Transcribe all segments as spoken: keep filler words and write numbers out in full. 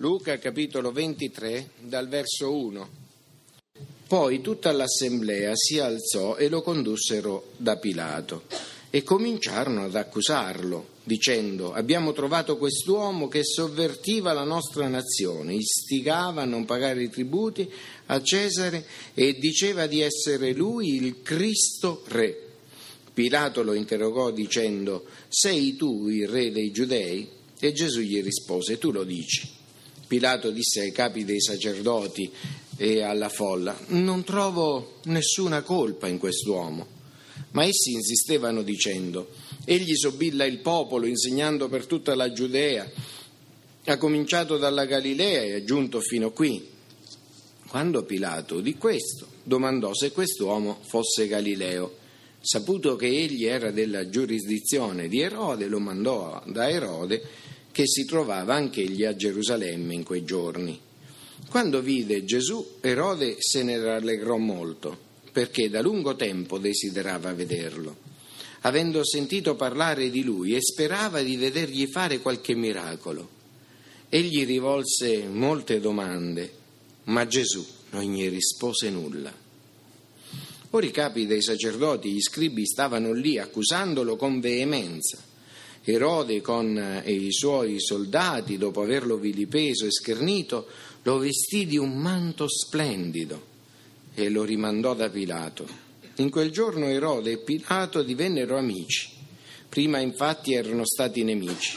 Luca capitolo ventitré dal verso uno. Poi tutta l'assemblea si alzò e lo condussero da Pilato e cominciarono ad accusarlo, dicendo: abbiamo trovato quest'uomo che sovvertiva la nostra nazione, istigava a non pagare i tributi a Cesare e diceva di essere lui il Cristo re. Pilato lo interrogò dicendo: sei tu il re dei Giudei? E Gesù gli rispose: tu lo dici. Pilato disse ai capi dei sacerdoti e alla folla: non trovo nessuna colpa in quest'uomo. Ma essi insistevano dicendo: egli sobilla il popolo insegnando per tutta la Giudea, ha cominciato dalla Galilea e è giunto fino qui. Quando Pilato udì questo, domandò se quest'uomo fosse Galileo. Saputo che egli era della giurisdizione di Erode, lo mandò da Erode, che si trovava anch'egli a Gerusalemme in quei giorni. Quando vide Gesù, Erode se ne rallegrò molto, perché da lungo tempo desiderava vederlo, avendo sentito parlare di lui, e sperava di vedergli fare qualche miracolo. Egli rivolse molte domande, ma Gesù non gli rispose nulla. Ora i capi dei sacerdoti e gli scribi stavano lì accusandolo con veemenza. Erode con i suoi soldati, dopo averlo vilipeso e schernito, lo vestì di un manto splendido e lo rimandò da Pilato. In quel giorno Erode e Pilato divennero amici. Prima infatti erano stati nemici.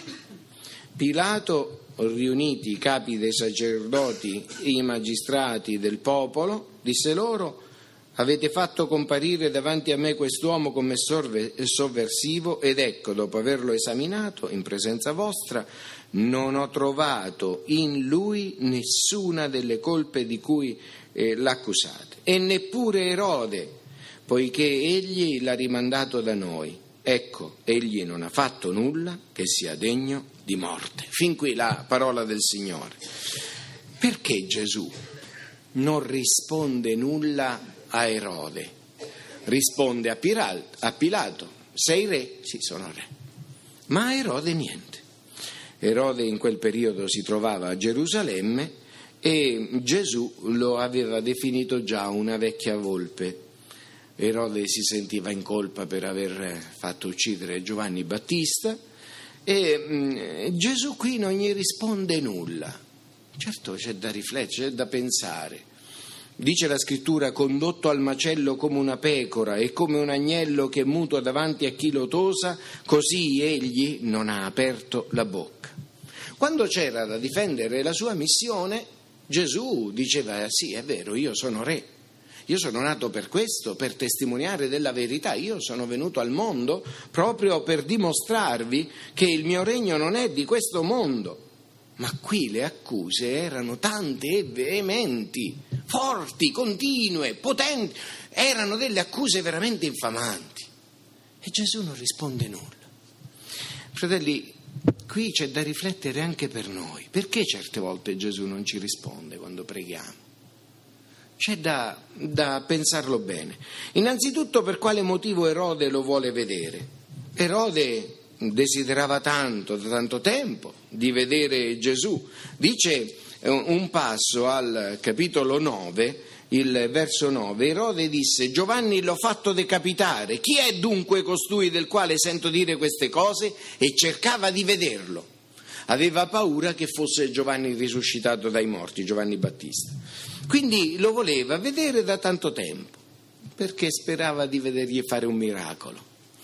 Pilato, riuniti i capi dei sacerdoti e i magistrati del popolo, disse loro: avete fatto comparire davanti a me quest'uomo come sovversivo, ed ecco, dopo averlo esaminato in presenza vostra, non ho trovato in lui nessuna delle colpe di cui eh, l'accusate, e neppure Erode, poiché egli l'ha rimandato da noi. Ecco, egli non ha fatto nulla che sia degno di morte. Fin qui la parola del Signore. Perché Gesù non risponde nulla a Erode? Risponde a Pilato: sei re? Sì, sono re. Ma a Erode niente. Erode in quel periodo si trovava a Gerusalemme e Gesù lo aveva definito già una vecchia volpe. Erode si sentiva in colpa per aver fatto uccidere Giovanni Battista e mh, Gesù qui non gli risponde nulla. Certo, c'è da riflettere, c'è da pensare. Dice la scrittura: condotto al macello come una pecora e come un agnello che è muto davanti a chi lo tosa, così egli non ha aperto la bocca. Quando c'era da difendere la sua missione, Gesù diceva: sì, è vero, io sono re, io sono nato per questo, per testimoniare della verità, io sono venuto al mondo proprio per dimostrarvi che il mio regno non è di questo mondo. Ma qui le accuse erano tante e veementi, forti, continue, potenti, erano delle accuse veramente infamanti. E Gesù non risponde nulla. Fratelli, qui c'è da riflettere anche per noi. Perché certe volte Gesù non ci risponde quando preghiamo? C'è da, da pensarlo bene. Innanzitutto, per quale motivo Erode lo vuole vedere? Erode desiderava tanto, da tanto tempo, di vedere Gesù. Dice un passo al capitolo nove, il verso nove: Erode disse: Giovanni l'ho fatto decapitare, chi è dunque costui del quale sento dire queste cose? E cercava di vederlo. Aveva paura che fosse Giovanni risuscitato dai morti, Giovanni Battista. Quindi lo voleva vedere da tanto tempo, perché sperava di vedergli fare un miracolo.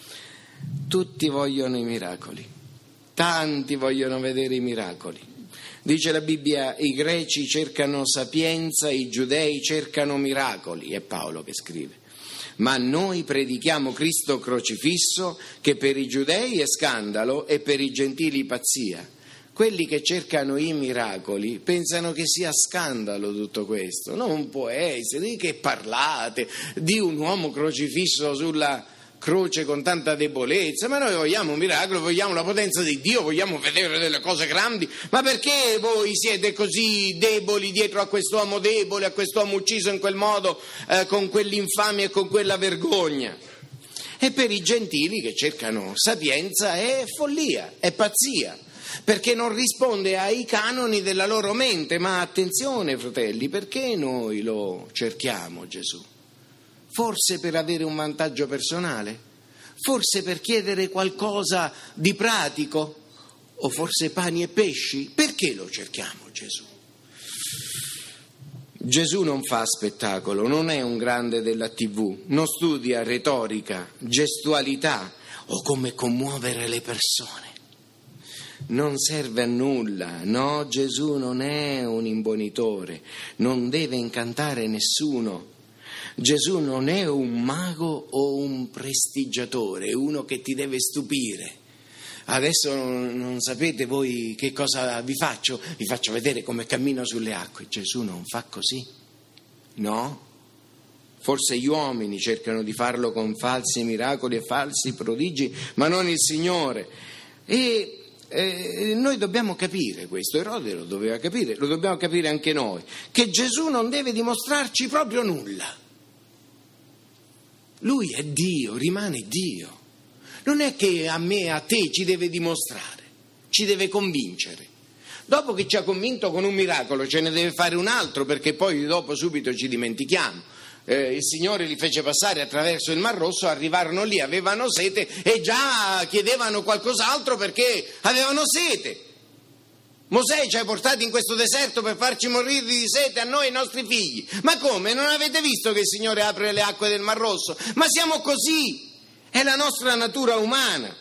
Tutti vogliono i miracoli, tanti vogliono vedere i miracoli. Dice la Bibbia: i greci cercano sapienza, i giudei cercano miracoli. È Paolo che scrive. Ma noi predichiamo Cristo crocifisso, che per i giudei è scandalo e per i gentili pazzia. Quelli che cercano i miracoli pensano che sia scandalo tutto questo. Non può essere, di che parlate? Di un uomo crocifisso sulla croce con tanta debolezza? Ma noi vogliamo un miracolo, vogliamo la potenza di Dio, vogliamo vedere delle cose grandi. Ma perché voi siete così deboli dietro a quest'uomo debole, a quest'uomo ucciso in quel modo, eh, con quell'infamia e con quella vergogna? E per i gentili che cercano sapienza è follia, è pazzia. perché non risponde ai canoni della loro mente. Ma attenzione, fratelli, perché noi lo cerchiamo Gesù? Forse per avere un vantaggio personale? Forse per chiedere qualcosa di pratico? O forse pani e pesci? Perché lo cerchiamo Gesù? Gesù non fa spettacolo, non è un grande della tivù, non studia retorica, gestualità o come commuovere le persone. Non serve a nulla, no, Gesù non è un imbonitore, non deve incantare nessuno. Gesù non è un mago o un prestigiatore, è uno che ti deve stupire. Adesso non, non sapete voi che cosa vi faccio? Vi faccio vedere come cammino sulle acque. Gesù non fa così, no? Forse gli uomini cercano di farlo con falsi miracoli e falsi prodigi, ma non il Signore. E eh, noi dobbiamo capire questo, Erode lo doveva capire, lo dobbiamo capire anche noi, che Gesù non deve dimostrarci proprio nulla. Lui è Dio, rimane Dio. Non è che a me e a te ci deve dimostrare, ci deve convincere. Dopo che ci ha convinto con un miracolo ce ne deve fare un altro, perché poi dopo subito ci dimentichiamo. Eh, il Signore li fece passare attraverso il Mar Rosso, arrivarono lì, avevano sete e già chiedevano qualcos'altro perché avevano sete. Mosè ci ha portati in questo deserto per farci morire di sete a noi e ai nostri figli. Ma come? Non avete visto che il Signore apre le acque del Mar Rosso? Ma siamo così! È la nostra natura umana.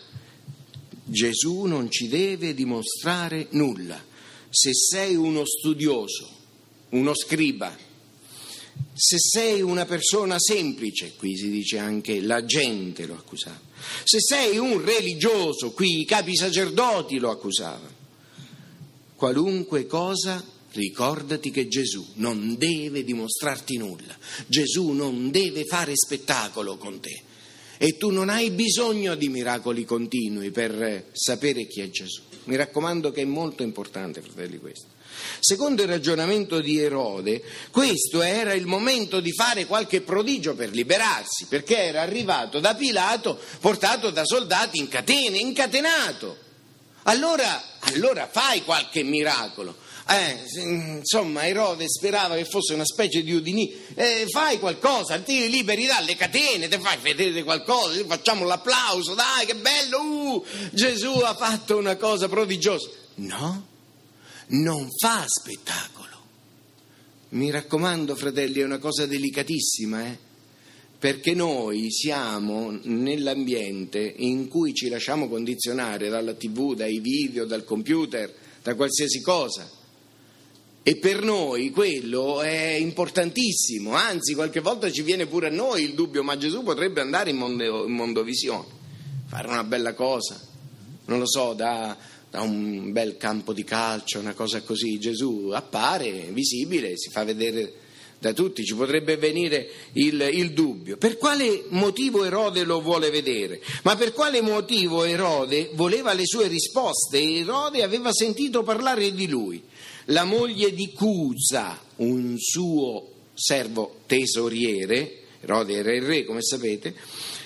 Gesù non ci deve dimostrare nulla. Se sei uno studioso, uno scriba, se sei una persona semplice, qui si dice anche la gente lo accusava, se sei un religioso, qui i capi sacerdoti lo accusavano, qualunque cosa, ricordati che Gesù non deve dimostrarti nulla. Gesù non deve fare spettacolo con te. E tu non hai bisogno di miracoli continui per sapere chi è Gesù. Mi raccomando che è molto importante, fratelli, questo. Secondo il ragionamento di Erode, questo era il momento di fare qualche prodigio per liberarsi, perché era arrivato da Pilato, portato da soldati in catene, incatenato. Allora, allora fai qualche miracolo. Eh, insomma, Erode sperava che fosse una specie di Udinì. Eh, fai qualcosa, ti liberi dalle catene, ti fai vedere qualcosa, facciamo l'applauso, dai che bello, uh, Gesù ha fatto una cosa prodigiosa. No, non fa spettacolo. Mi raccomando, fratelli, è una cosa delicatissima, eh? Perché noi siamo nell'ambiente in cui ci lasciamo condizionare dalla tivù, dai video, dal computer, da qualsiasi cosa. E per noi quello è importantissimo, anzi qualche volta ci viene pure a noi il dubbio, ma Gesù potrebbe andare in, mondo, in mondovisione, fare una bella cosa, non lo so, da, da un bel campo di calcio, una cosa così. Gesù appare, visibile, si fa vedere da tutti, ci potrebbe venire il, il dubbio. Per quale motivo Erode lo vuole vedere? Ma per quale motivo Erode voleva le sue risposte? Erode aveva sentito parlare di lui. La moglie di Cusa, un suo servo tesoriere, Erode era il re come sapete,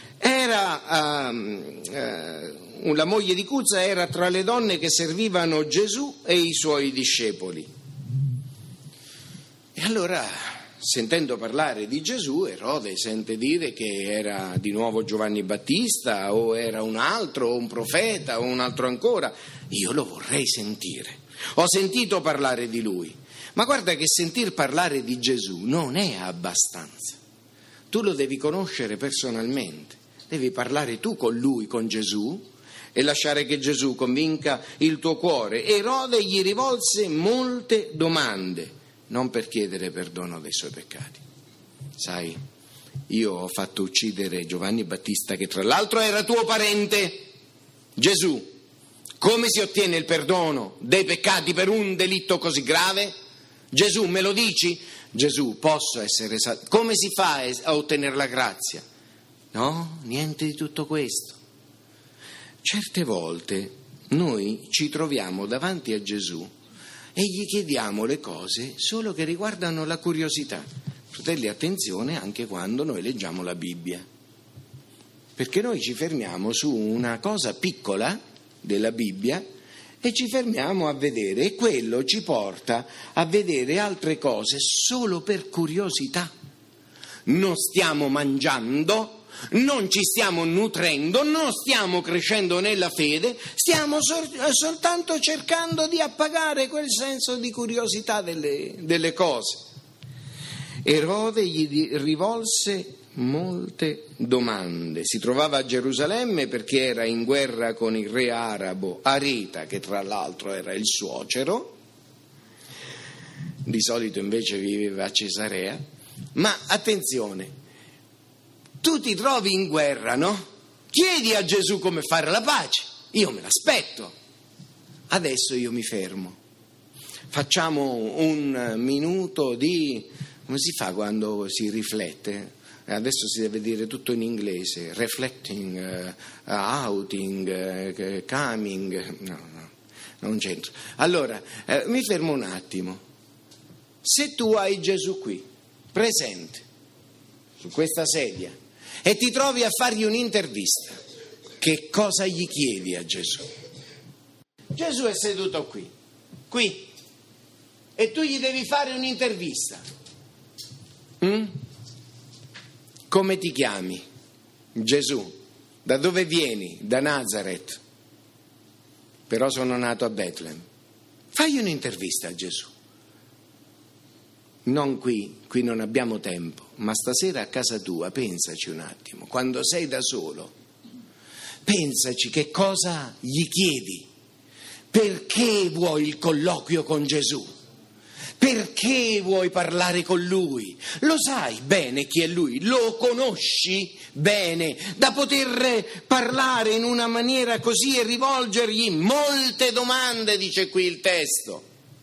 era, uh, uh, la moglie di Cusa era tra le donne che servivano Gesù e i suoi discepoli. E allora, sentendo parlare di Gesù, Erode sente dire che era di nuovo Giovanni Battista o era un altro, o un profeta o un altro ancora. Io lo vorrei sentire. Ho sentito parlare di lui, ma guarda che sentir parlare di Gesù non è abbastanza. Tu lo devi conoscere personalmente, devi parlare tu con lui, con Gesù, e lasciare che Gesù convinca il tuo cuore. Erode gli rivolse molte domande, non per chiedere perdono dei suoi peccati. Sai, io ho fatto uccidere Giovanni Battista, che tra l'altro era tuo parente. Gesù, come si ottiene il perdono dei peccati per un delitto così grave? Gesù, me lo dici? Gesù, posso essere salvato? Come si fa a ottenere la grazia? No, niente di tutto questo. Certe volte noi ci troviamo davanti a Gesù e gli chiediamo le cose solo che riguardano la curiosità. Fratelli, attenzione anche quando noi leggiamo la Bibbia, perché noi ci fermiamo su una cosa piccola della Bibbia e ci fermiamo a vedere, e quello ci porta a vedere altre cose solo per curiosità. Non stiamo mangiando, non ci stiamo nutrendo, non stiamo crescendo nella fede, stiamo sol- soltanto cercando di appagare quel senso di curiosità delle, delle cose. Erode gli rivolse molte domande. Si trovava a Gerusalemme perché era in guerra con il re arabo Areta, che tra l'altro era il suocero, di solito invece viveva a Cesarea. Ma attenzione, tu ti trovi in guerra, no? Chiedi a Gesù come fare la pace, io me l'aspetto. Adesso io mi fermo. Facciamo un minuto di... come si fa quando si riflette? Adesso si deve dire tutto in inglese, reflecting, uh, outing, uh, coming, no, no, non c'entro. Allora, eh, mi fermo un attimo. Se tu hai Gesù qui, presente, su questa sedia, e ti trovi a fargli un'intervista, che cosa gli chiedi a Gesù? Gesù è seduto qui, qui, e tu gli devi fare un'intervista. Mm? Come ti chiami? Gesù. Da dove vieni? Da Nazareth. Però sono nato a Betlemme. Fai un'intervista a Gesù. Non qui, qui non abbiamo tempo, ma stasera a casa tua pensaci un attimo, quando sei da solo, pensaci che cosa gli chiedi, perché vuoi il colloquio con Gesù, perché vuoi parlare con Lui, lo sai bene chi è Lui, lo conosci bene, da poter parlare in una maniera così e rivolgergli molte domande, dice qui il testo.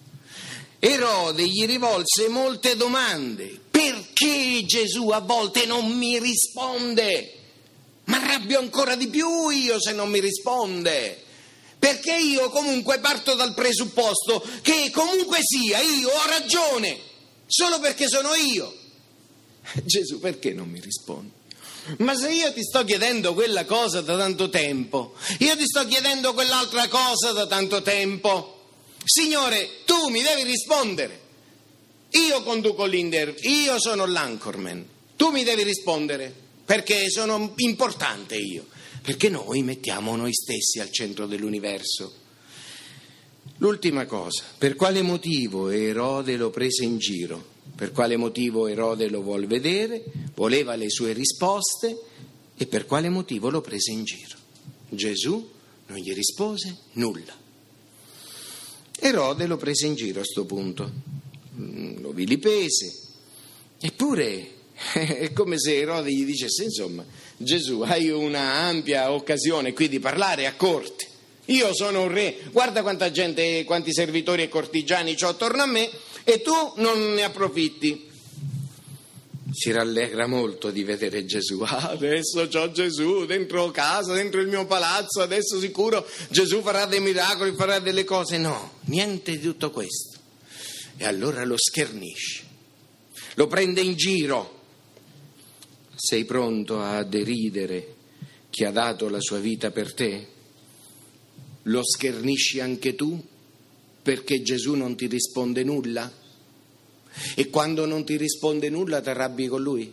Erode gli rivolse molte domande. Perché Gesù a volte non mi risponde? Ma arrabbio ancora di più io se non mi risponde. Perché io comunque parto dal presupposto che comunque sia io ho ragione, solo perché sono io. Gesù, perché non mi rispondi? Ma se io ti sto chiedendo quella cosa da tanto tempo, io ti sto chiedendo quell'altra cosa da tanto tempo, Signore, tu mi devi rispondere. Io conduco l'intervista, io sono l'anchorman. Tu mi devi rispondere, perché sono importante io. Perché noi mettiamo noi stessi al centro dell'universo. L'ultima cosa, per quale motivo Erode lo prese in giro? Per quale motivo Erode lo vuol vedere? Voleva le sue risposte e per quale motivo lo prese in giro? Gesù non gli rispose nulla. Erode lo prese in giro a sto punto, lo vilipese, eppure è come se Erode gli dicesse: insomma, Gesù, hai una ampia occasione qui di parlare a corte, io sono un re, guarda quanta gente, quanti servitori e cortigiani c'ho attorno a me e tu non ne approfitti. Si rallegra molto di vedere Gesù. Ah, adesso c'ho Gesù dentro casa, dentro il mio palazzo, adesso sicuro Gesù farà dei miracoli, farà delle cose. No, niente di tutto questo. E allora lo schernisce, lo prende in giro. Sei pronto a deridere chi ha dato la sua vita per te? Lo schernisci anche tu perché Gesù non ti risponde nulla? E quando non ti risponde nulla ti arrabbi con lui?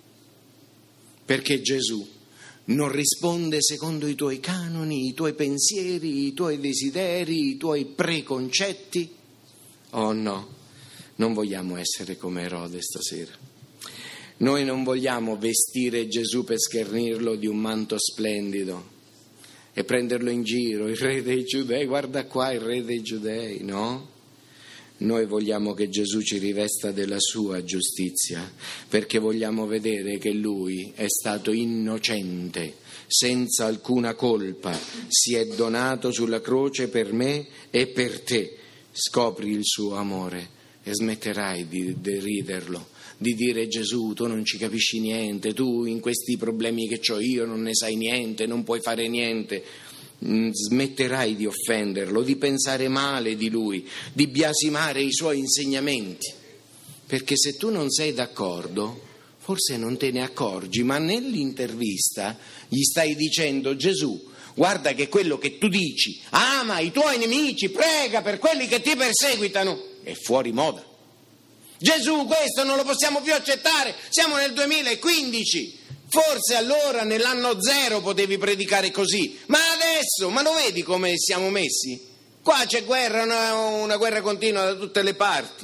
Perché Gesù non risponde secondo i tuoi canoni, i tuoi pensieri, i tuoi desideri, i tuoi preconcetti? Oh no, non vogliamo essere come Erode stasera. Noi non vogliamo vestire Gesù per schernirlo di un manto splendido e prenderlo in giro, il re dei Giudei, guarda qua il re dei Giudei, no? Noi vogliamo che Gesù ci rivesta della sua giustizia, perché vogliamo vedere che Lui è stato innocente, senza alcuna colpa, si è donato sulla croce per me e per te. Scopri il suo amore e smetterai di deriderlo, di dire: Gesù, tu non ci capisci niente, tu in questi problemi che ho io non ne sai niente, non puoi fare niente. Smetterai di offenderlo, di pensare male di lui, di biasimare i suoi insegnamenti, perché se tu non sei d'accordo forse non te ne accorgi, ma nell'intervista gli stai dicendo: Gesù, Guarda che quello che tu dici, ama i tuoi nemici, prega per quelli che ti perseguitano, è fuori moda. Gesù, questo non lo possiamo più accettare, siamo nel duemilaquindici. Forse allora nell'anno zero potevi predicare così, ma adesso, ma lo vedi come siamo messi? Qua c'è guerra, una, una guerra continua da tutte le parti.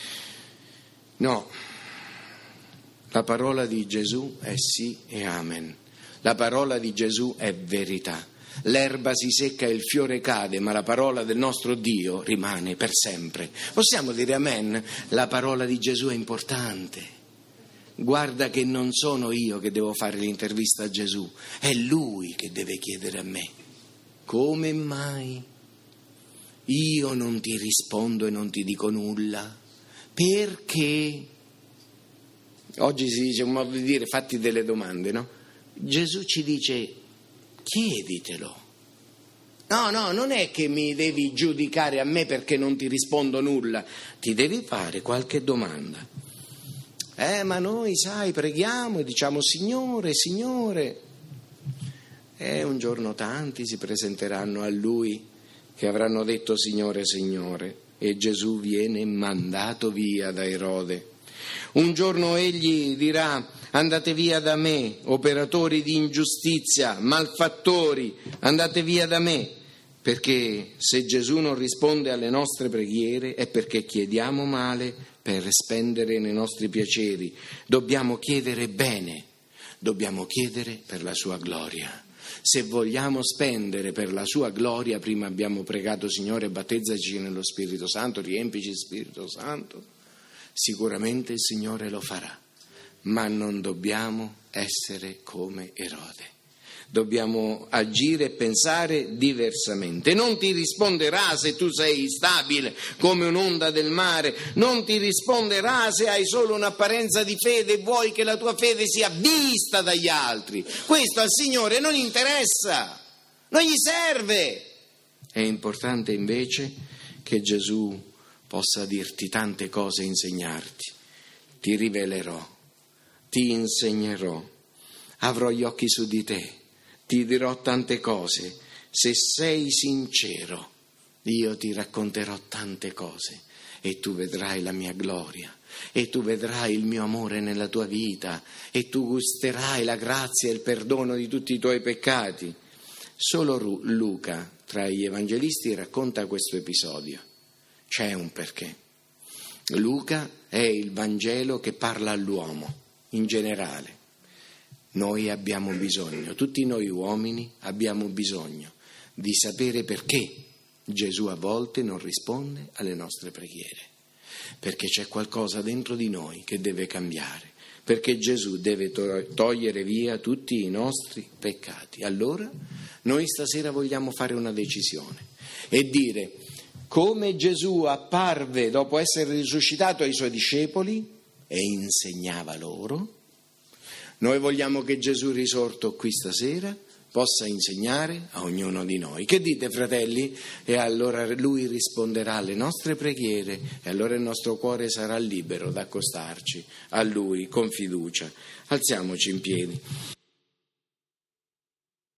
No, la parola di Gesù è sì e amen. La parola di Gesù è verità. L'erba si secca e il fiore cade, ma la parola del nostro Dio rimane per sempre. Possiamo dire amen? La parola di Gesù è importante. Guarda che non sono io che devo fare l'intervista a Gesù, è Lui che deve chiedere a me: come mai io non ti rispondo e non ti dico nulla? Perché? Oggi si dice un modo di dire, fatti delle domande, no? Gesù ci dice: chieditelo. No, no, non è che mi devi giudicare a me perché non ti rispondo nulla, ti devi fare qualche domanda. Eh, ma noi, sai, preghiamo e diciamo Signore, Signore. E un giorno tanti si presenteranno a Lui che avranno detto Signore, Signore, e Gesù viene mandato via da Erode. Un giorno egli dirà: andate via da me, operatori di ingiustizia, malfattori, andate via da me, perché se Gesù non risponde alle nostre preghiere è perché chiediamo male per spendere nei nostri piaceri. Dobbiamo chiedere bene, dobbiamo chiedere per la sua gloria. Se vogliamo spendere per la sua gloria, prima abbiamo pregato Signore battezzaci nello Spirito Santo, riempici Spirito Santo, sicuramente il Signore lo farà, ma non dobbiamo essere come Erode. Dobbiamo agire e pensare diversamente. Non ti risponderà se tu sei instabile come un'onda del mare, non ti risponderà se hai solo un'apparenza di fede e vuoi che la tua fede sia vista dagli altri. Questo al Signore non interessa, non gli serve. È importante invece che Gesù possa dirti tante cose e insegnarti. Ti rivelerò, ti insegnerò, avrò gli occhi su di te. Ti dirò tante cose, se sei sincero, io ti racconterò tante cose e tu vedrai la mia gloria, e tu vedrai il mio amore nella tua vita, e tu gusterai la grazia e il perdono di tutti i tuoi peccati. Solo Luca, tra gli evangelisti, racconta questo episodio. C'è un perché. Luca è il Vangelo che parla all'uomo, in generale. Noi abbiamo bisogno, tutti noi uomini abbiamo bisogno di sapere perché Gesù a volte non risponde alle nostre preghiere, perché c'è qualcosa dentro di noi che deve cambiare, perché Gesù deve to- togliere via tutti i nostri peccati. Allora noi stasera vogliamo fare una decisione e dire: come Gesù apparve dopo essere risuscitato ai suoi discepoli e insegnava loro, noi vogliamo che Gesù risorto qui stasera possa insegnare a ognuno di noi. Che dite, fratelli? E allora Lui risponderà alle nostre preghiere e allora il nostro cuore sarà libero da accostarci a Lui con fiducia. Alziamoci in piedi.